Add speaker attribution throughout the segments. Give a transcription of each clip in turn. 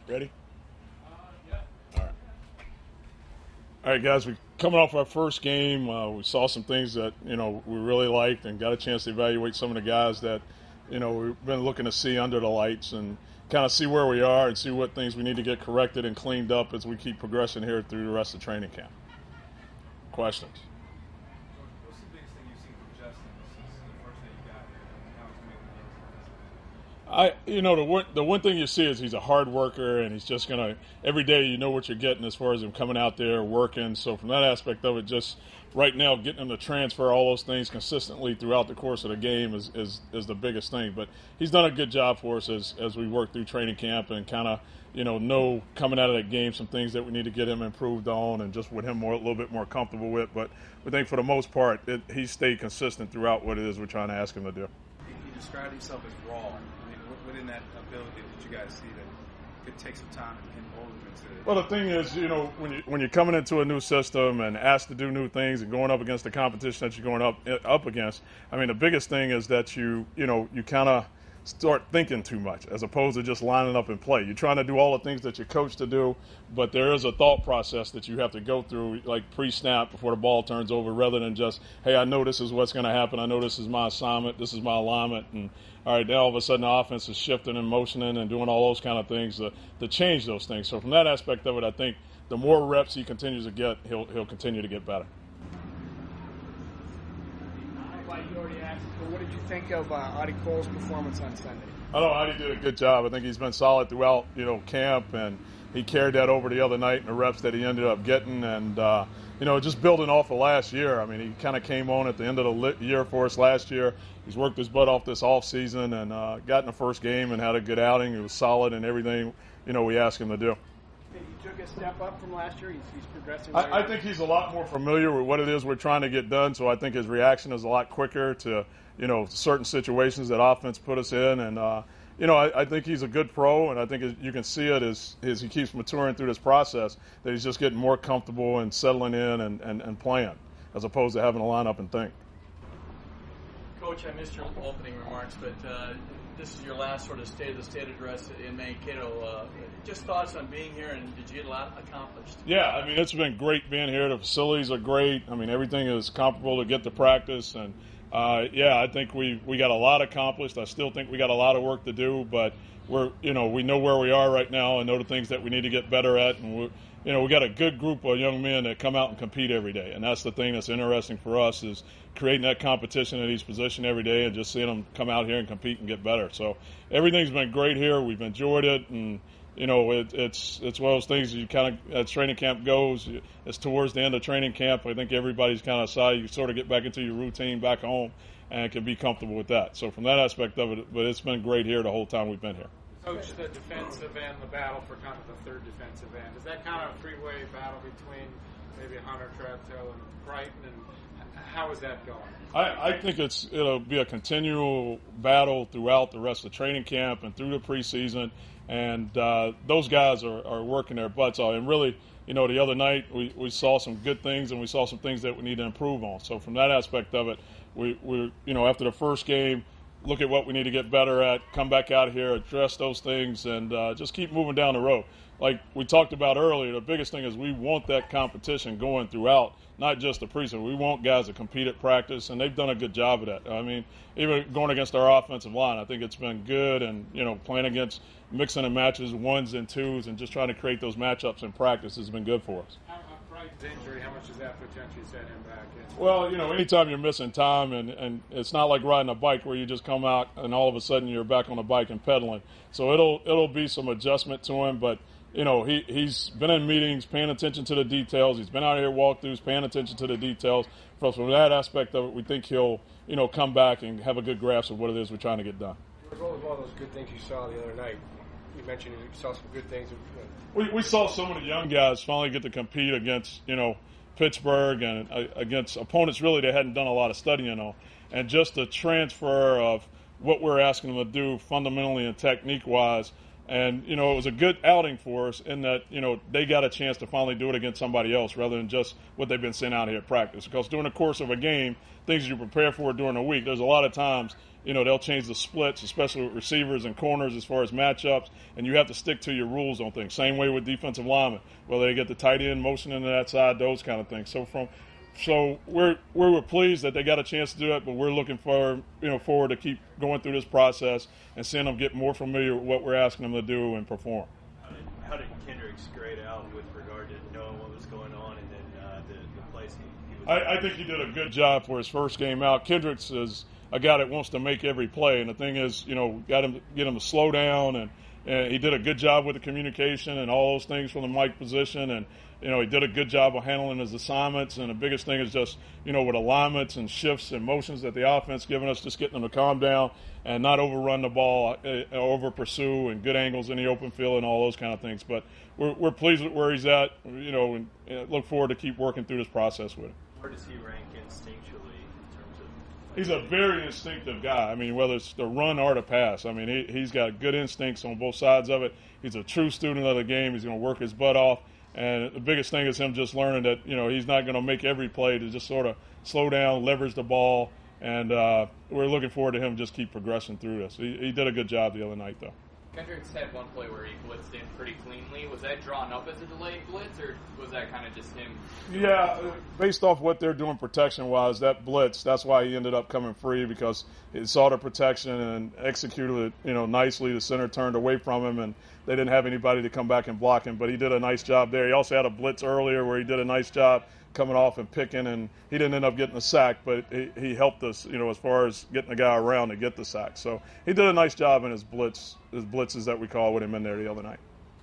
Speaker 1: Ready?
Speaker 2: Yeah.
Speaker 1: All right. All right, guys. We're coming off our first game. We saw some things that we really liked, and got a chance to evaluate some of the guys that we've been looking to see under the lights, and kind of see where we are and see what things we need to get corrected and cleaned up as we keep progressing here through the rest of training camp. Questions?
Speaker 2: What's the biggest thing you've seen from Justin since the first day you got here? How he's making
Speaker 1: The one thing you see is he's a hard worker, and he's just gonna every day you know what you're getting as far as him coming out there working. So from that aspect of it, just right now getting him to transfer all those things consistently throughout the course of the game is the biggest thing. But he's done a good job for us as we work through training camp and kind of know coming out of that game some things that we need to get him improved on and just with him a little bit more comfortable with. But we think for the most part he's stayed consistent throughout what it is we're trying to ask him to do.
Speaker 2: He described himself as raw. I mean, within that ability that you guys see that could take some time and mold him into.
Speaker 1: Well, the thing is, when you're coming into a new system and asked to do new things and going up against the competition that you're going up against, I mean, the biggest thing is that you kind of start thinking too much as opposed to just lining up and play. You're trying to do all the things that you're coached to do, but there is a thought process that you have to go through, like pre-snap before the ball turns over, rather than just, hey, I know this is what's going to happen. I know this is my assignment. This is my alignment. And all right, now all of a sudden the offense is shifting and motioning and doing all those kind of things to change those things. So from that aspect of it, I think the more reps he continues to get, he'll continue to get better.
Speaker 3: You already asked, but what did you think of Adi Cole's performance on Sunday?
Speaker 1: I know Adi did a good job. I think he's been solid throughout, camp, and he carried that over the other night in the reps that he ended up getting. And, just building off of last year. I mean, he kind of came on at the end of the year for us last year. He's worked his butt off this offseason and got in the first game and had a good outing. He was solid in everything, we asked him to do.
Speaker 3: He took a step up from last year. He's progressing.
Speaker 1: I think he's a lot more familiar with what it is we're trying to get done, so I think his reaction is a lot quicker to, certain situations that offense put us in. And, I think he's a good pro, and I think you can see it as he keeps maturing through this process, that he's just getting more comfortable and settling in and playing, as opposed to having to line up and think.
Speaker 4: Coach, I missed your opening remarks, but this is your last sort of State of the State address in Mankato. Just thoughts on being here, and did you get a lot accomplished?
Speaker 1: Yeah, I mean, it's been great being here. The facilities are great. I mean, everything is comparable to get to practice, and I think we got a lot accomplished. I still think we got a lot of work to do, but we know where we are right now and know the things that we need to get better at, and we got a good group of young men that come out and compete every day, and that's the thing that's interesting for us, is creating that competition at each position every day and just seeing them come out here and compete and get better. So everything's been great here. We've enjoyed it, and it's one of those things you kind of, as training camp goes, it's towards the end of training camp. I think everybody's kind of excited. You sort of get back into your routine back home and can be comfortable with that. So from that aspect of it, but it's been great here the whole time we've been here.
Speaker 5: Coach, the defensive end, the battle for kind of the third defensive end, is that kind of a three-way battle between maybe Hunter, Trabtel, and Brighton, and how is that going?
Speaker 1: I think it'll be a continual battle throughout the rest of training camp and through the preseason, and those guys are working their butts off. And really, the other night we saw some good things and we saw some things that we need to improve on. So from that aspect of it, we after the first game, look at what we need to get better at, come back out here, address those things, and just keep moving down the road. Like we talked about earlier, the biggest thing is we want that competition going throughout, not just the preseason. We want guys to compete at practice, and they've done a good job of that. I mean, even going against our offensive line, I think it's been good, and, playing against mixing and matches, ones and twos, and just trying to create those matchups in practice has been good for us.
Speaker 5: Brighton's injury, how much does that potentially set him back?
Speaker 1: Well, anytime you're missing time, and it's not like riding a bike where you just come out and all of a sudden you're back on the bike and pedaling. So it'll be some adjustment to him, but he's been in meetings, paying attention to the details. He's been out here walkthroughs, paying attention to the details. From that aspect of it, we think he'll come back and have a good grasp of what it is we're trying to get done.
Speaker 6: What was one of those good things you saw the other night? You mentioned you saw some good things.
Speaker 1: We saw some of the young guys finally get to compete against, Pittsburgh and against opponents really they hadn't done a lot of studying on. And just the transfer of what we're asking them to do fundamentally and technique-wise. And, it was a good outing for us in that, they got a chance to finally do it against somebody else rather than just what they've been seeing out here at practice. Because during the course of a game, things you prepare for during the week, there's a lot of times they'll change the splits, especially with receivers and corners as far as matchups, and you have to stick to your rules on things. Same way with defensive linemen, whether they get the tight end motion into that side, those kind of things. So we're pleased that they got a chance to do that, but we're looking forward to keep going through this process and seeing them get more familiar with what we're asking them to do and perform.
Speaker 7: How did Kendricks grade out with regard to knowing what was going on and then the place he was?
Speaker 1: I think he did a good job for his first game out. Kendricks is a guy that wants to make every play, and the thing is, get him to slow down, and he did a good job with the communication and all those things from the mic position, and he did a good job of handling his assignments. And the biggest thing is just with alignments and shifts and motions that the offense giving us, just getting them to calm down and not overrun the ball, over pursue, and good angles in the open field and all those kind of things. But we're pleased with where he's at, and look forward to keep working through this process with him.
Speaker 7: Where does he rank instinctually in terms of?
Speaker 1: He's a very instinctive guy. I mean, whether it's the run or the pass. I mean, he's got good instincts on both sides of it. He's a true student of the game. He's going to work his butt off. And the biggest thing is him just learning that, he's not going to make every play, to just sort of slow down, leverage the ball. And we're looking forward to him just keep progressing through this. He did a good job the other night, though.
Speaker 8: Kendricks had one play where he blitzed in pretty cleanly. Was that drawn up as a delayed blitz, or was that kind of just him?
Speaker 1: Yeah, based off what they're doing protection-wise, that blitz, that's why he ended up coming free, because he saw the protection and executed it, nicely. The center turned away from him, and they didn't have anybody to come back and block him. But he did a nice job there. He also had a blitz earlier where he did a nice job coming off and picking, and he didn't end up getting a sack, but he helped us, as far as getting the guy around to get the sack. So he did a nice job in his blitzes that we call with him in there the other night.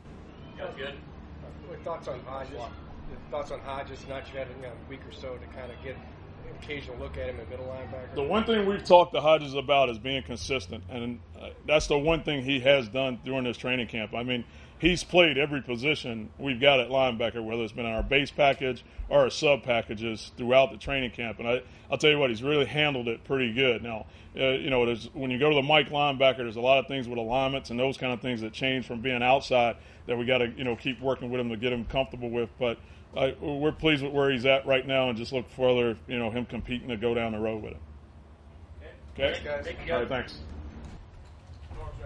Speaker 8: Good.
Speaker 6: Thoughts on Hodges? Thoughts on Hodges? Not yet a week or so to kind of get an occasional look at him at middle linebacker.
Speaker 1: The one thing we've talked to Hodges about is being consistent, and that's the one thing he has done during this training camp. I mean, he's played every position we've got at linebacker, whether it's been in our base package or our sub packages throughout the training camp. And I'll tell you what, he's really handled it pretty good. Now, when you go to the Mike linebacker, there's a lot of things with alignments and those kind of things that change from being outside that we got to keep working with him to get him comfortable with. But we're pleased with where he's at right now, and just look further, him competing to go down the road with him. Okay?
Speaker 6: Thanks, guys.
Speaker 1: All right, thanks.